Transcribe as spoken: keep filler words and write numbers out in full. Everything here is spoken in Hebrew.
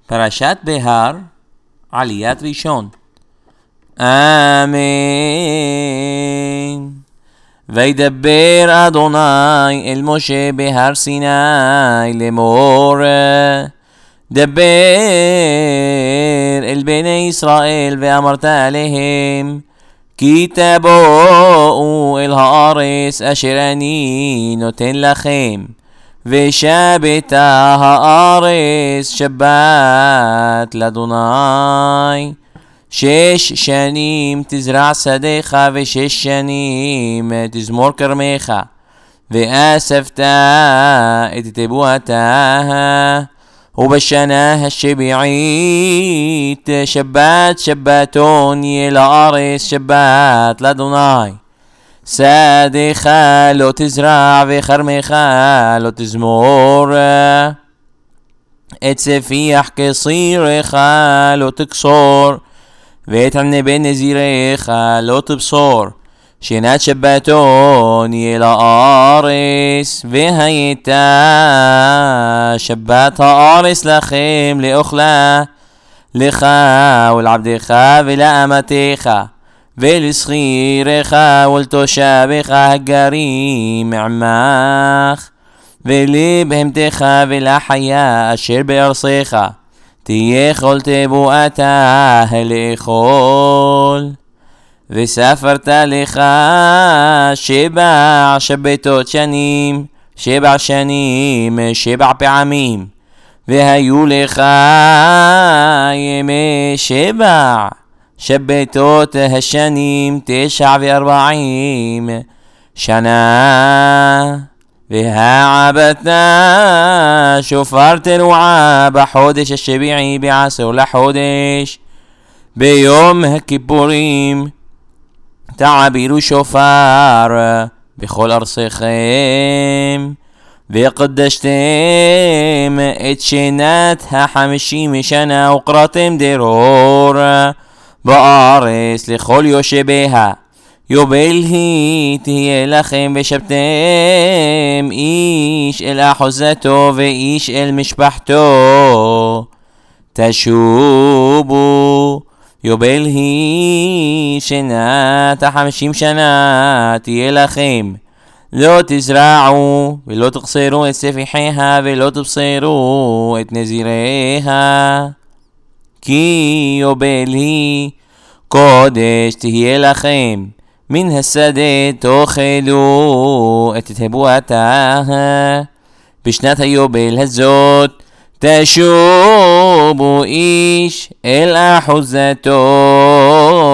פרשת בהר, עליית ראשון. אמן. וידבר אדוני אל משה בהר סיני לאמור, דבר אל בני ישראל ואמרת עליהם, כי תבואו אל הארץ אשר אני נותן לכם, ושבתה הארץ שבת לאדוני. שש שנים תזרע שדך, ושש שנים תזמור כרמך, ואספת את תבואתה. ובשנה השביעית שבת שבתון יהיה לארץ שבת לאדוני. שדך לא תזרע וכרמך לא תזמור, את ספיח כסירך לא תקסור, ואת ענבי נזירך לא תבשור. שנת שבתון יהיה לארץ, והייתה שבת הארץ לכם לאוכלה, לך ולעבדך ולאמתך ולשכירך ולתושבך הגרים עמך, ולבהמתך ולחיה אשר בארצך, תהיה כל תבואתה לאכול. וספרת לך שבע שבתות שנים, שבע שנים שבע פעמים, והיו לך ימי שבע שבתות השנים תשע וארבעים שנה. והעבדת שופר תרועה בחודש השביעי בעשור לחודש, ביום הכיפורים תעבירו שופר בכל ארצכם. וקדשתם את שנת החמישים שנה, וקראתם דרור בארץ לכל יושביה. יובל היא תהיה לכם, ושבתם איש אל אחוזתו ואיש אל משפחתו. תשובו. יובל היא שנת החמישים שנה תהיה לכם. לא תזרעו ולא תחסרו את ספיחיה ולא תבשרו את נזיריה, כי יובל היא קודש תהיה לכם. מן השדה תאכלו את תבואתה. בשנת היובל הזאת תשובו איש אל אחוזתו